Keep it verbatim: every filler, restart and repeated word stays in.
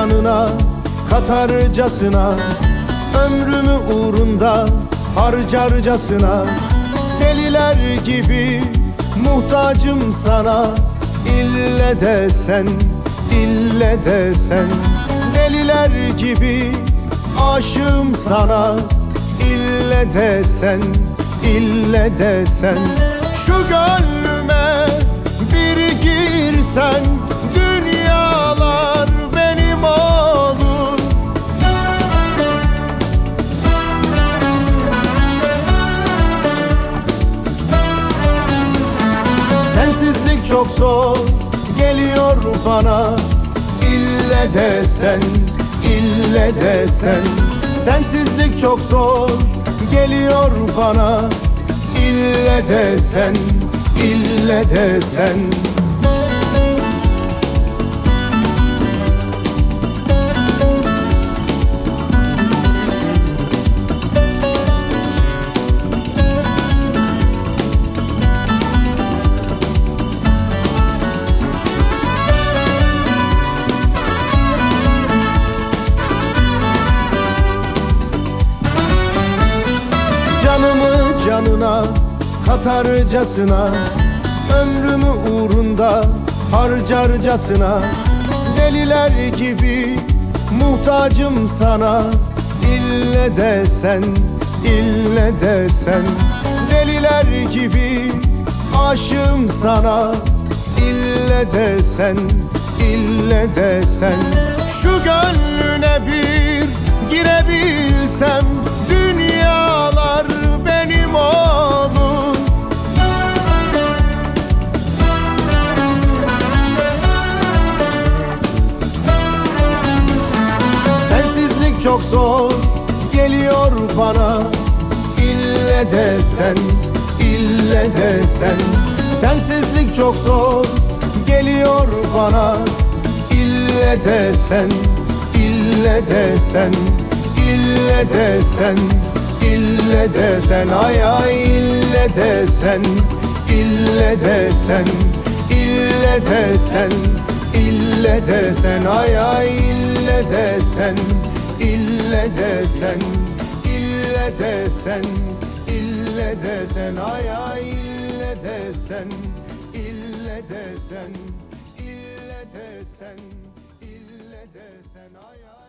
canına katarcasına, ömrümü uğrunda harcarcasına, deliler gibi muhtacım sana. İlle de sen, ille de sen, deliler gibi aşığım sana. İlle de sen, ille de sen, şu gönlüme bir girsen, dünyalar benim olur. Sensizlik çok zor geliyor bana. İlle de sen, ille de sen, sensizlik çok zor geliyor bana. İlle de sen, ille de sen. Canımı canına katarcasına, ömrümü uğrunda harcarcasına, deliler gibi muhtacım sana. İlle de sen, ille de sen, deliler gibi aşığım sana. İlle de sen, ille de sen, şu gönlüne bir girebilsem, dünyalar benim olur. Sensizlik çok zor geliyor bana. İlle de sen, ille de sen, sensizlik çok zor geliyor bana. İlle de sen, ille de sen, ille de sen, ille de sen, ay ay ille de sen, ille de sen, ille de sen, ille de sen, ay ay ille de sen, ille de sen, ille de sen, ille de sen, ay ay ille de sen, ille de sen, ille de sen, ille de sen, ay ay.